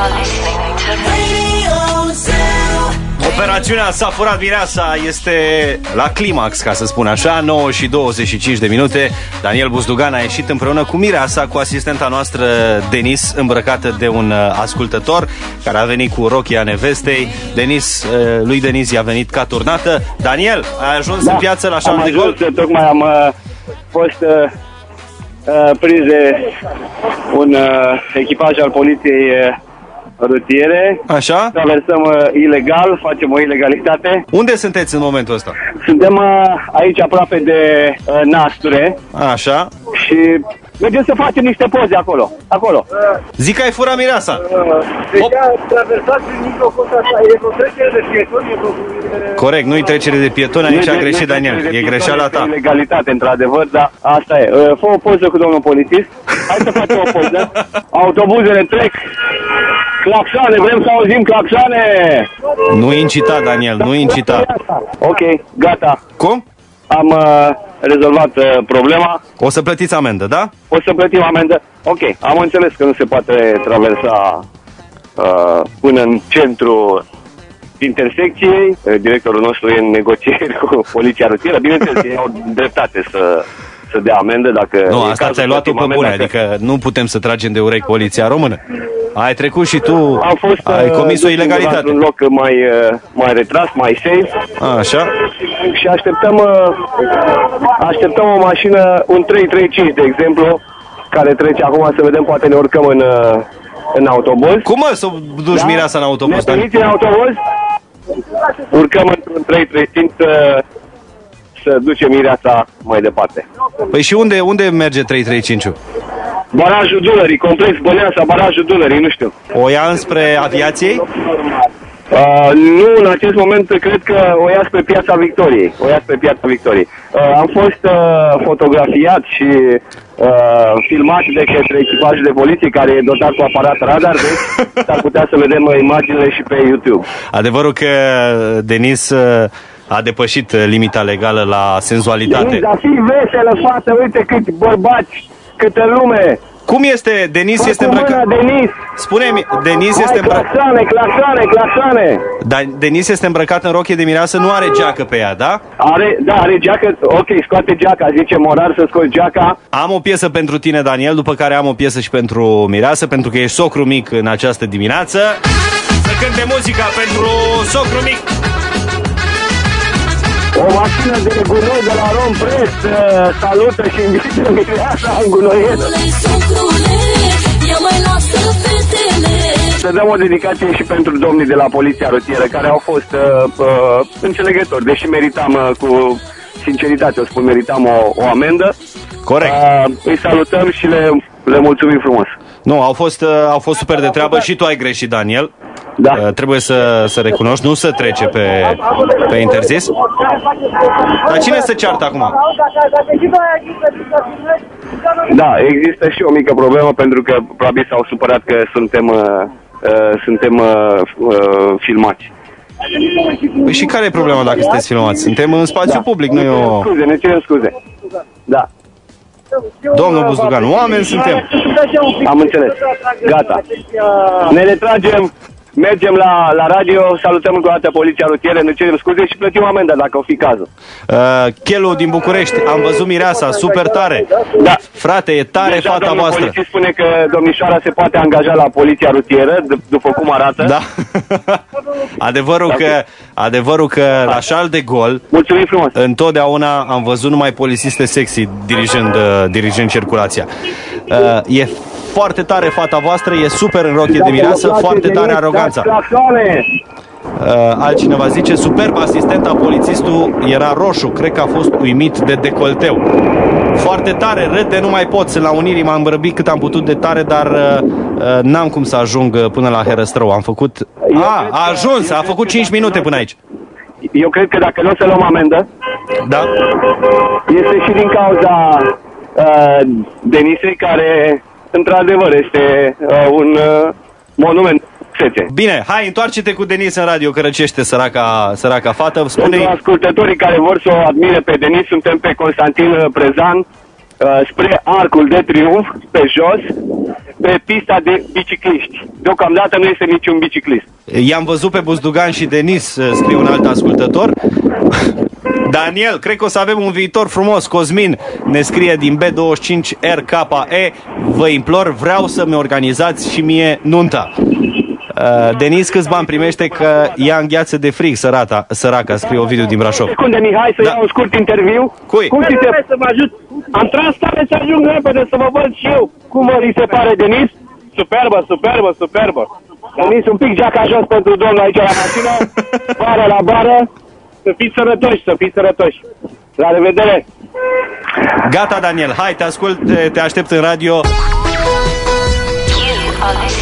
Operațiunea S-a furat mireasa este la climax, ca să spun așa, 9 și 25 de minute. Daniel Buzdugan a ieșit împreună cu mireasa, cu asistenta noastră Denis, îmbrăcată de un ascultător care a venit cu rochia nevestei. Lui Denis i-a venit ca turnată. Daniel, ai ajuns în piață la Charles de Gaulle? Tocmai am fost prins de un echipaj al poliției rutiere. Așa? Traversăm ilegal, facem o ilegalitate. Unde sunteți în momentul ăsta? Suntem aici aproape de Nasture. Așa. Și mergem să facem niște poze acolo. Zic că ai furat mireasa. Deci a traversat prin mijlocul ăsta, e o trecere de pietoni, Corect, nu-i trecere de pietoni, aici a greșit Daniel. E greșeala ta. Ilegalitate, într-adevăr, dar asta e. Fă o poză cu domnul polițist. Hai să facem o poză. Autobuzele trec. Claxoane, vrem să auzim claxoane. Nu incita, Daniel, nu incita. Ok, gata. Cum? Am rezolvat problema. O să plătiți amendă, da? O să plătim amendă. Ok, am înțeles că nu se poate traversa până în centru intersecției. Directorul nostru e în negocieri cu poliția rutieră. Bineînțeles, ei au dreptate să dea amendă dacă... Nu, asta ți-ai luat-o pe bune, adică nu putem să tragem de urechi poliția română. Ai trecut și tu, ai comis o ilegalitate. Într-un loc mai retras, mai safe. Așa. Și așteptăm o mașină, un 335 de exemplu, care trece acum, să vedem, poate ne urcăm în autobuz. Cum mă, să duci mireasa în autobuz? Ne permiți în autobuz? Urcăm într-un 335 să ducem mireasa mai departe. Păi și unde merge 335-ul? Barajul Dunării, complex Băneasa, barajul Dunării, nu știu. O ia înspre aviației? Nu, în acest moment cred că o ia spre Piața Victoriei. Am fost fotografiat și filmat de către echipajul de poliție care e dotat cu aparat radar, deci s-ar putea să vedem imaginile și pe YouTube. Adevărul că Denis a depășit limita legală la senzualitate. Denis, dar fii veselă, fată, uite câți bărbați, câtă lume. Cum este? Denis este îmbrăcat... Denis! Spune-mi, Denis este îmbrăcat... Claxoane! Dar Denis este îmbrăcat în rochie de mireasă, nu are geacă pe ea, da? Are geacă, ok, scoate geaca, zice morar să scoți geaca. Am o piesă pentru tine, Daniel, după care am o piesă și pentru mireasă, pentru că ești socru mic în această dimineață. Să cânte muzica pentru socru mic! O mașină de gunoi de la Rompress salută și invită mireasa în gunoiet. Să dăm o dedicație și pentru domnii de la poliția rutieră care au fost înțelegători, deși meritam cu sinceritate, o spun, meritam o amendă. Corect. Îi salutăm și le mulțumim frumos. Nu, au fost super de treabă și tu ai greșit, Daniel. Da. Trebuie să recunoști, nu să trece pe interzis. Dar cine se ceartă acum? Da, există și o mică problemă pentru că probabil s-au supărat că suntem filmați. Păi și care e problema dacă sunteți filmați? Suntem în spațiu public, nu e o... Ne cerem scuze. Da. Domnul Buzdugan, oameni suntem. Am înțeles. Gata. Ne retragem. Mergem la radio, salutăm încă o dată poliția rutieră, ne cerem scuze și plătim amenda dacă o fi cazul. Chelu din București, am văzut mireasa, super tare. Da. Frate, e tare deja fata voastră. Polițist spune că domnișoara se poate angaja la poliția rutieră, după cum arată. Da. Adevărul că la Charles de Gaulle, mulțumim frumos, întotdeauna am văzut numai polițiste sexy dirijând circulația. E foarte tare fata voastră, e super în rochie de mireasă, foarte tare aroganța. Altcineva zice, superb, asistenta, polițistul era roșu, cred că a fost uimit de decolteu. Foarte tare, râde, nu mai pot, la Unirii m-am îmbrăbit cât am putut de tare, dar n-am cum să ajung până la Herăstrău. Am făcut... A ajuns, a făcut 5 minute până aici. Eu cred că dacă nu o să luăm amendă, da, este și din cauza Denisei, care într-adevăr este un monument. Bine, hai, întoarce-te cu Denis în radio, că răcește săraca fată. Pentru ascultătorii care vor să o admire pe Denis, suntem pe Constantin Prezan, spre Arcul de Triunf, pe jos, pe pista de bicicliști. Deocamdată nu este niciun biciclist. I-am văzut pe Buzdugan și Denis, scrie un alt ascultător. Daniel, cred că o să avem un viitor frumos. Cosmin ne scrie din B25RKE. Vă implor, vreau să-mi organizați și mie nunta. Denis, câți bani primește că ea îngheață de frig, săraca, scrie Ovidiu din Brașov. Secunde, Mihai, să iau un scurt interviu. Cui? Cum ți se să mă ajut? Am tras tare să ajung repede să vă văd și eu. Cum îi se pare, Denis? Superbă, superbă, superbă. Denis, un pic geaca jos pentru domnul aici la mașină. Bară la bară. Să fiți sănătoși, să fiți sănătoși. La revedere! Gata, Daniel, hai, te ascult, te aștept în radio.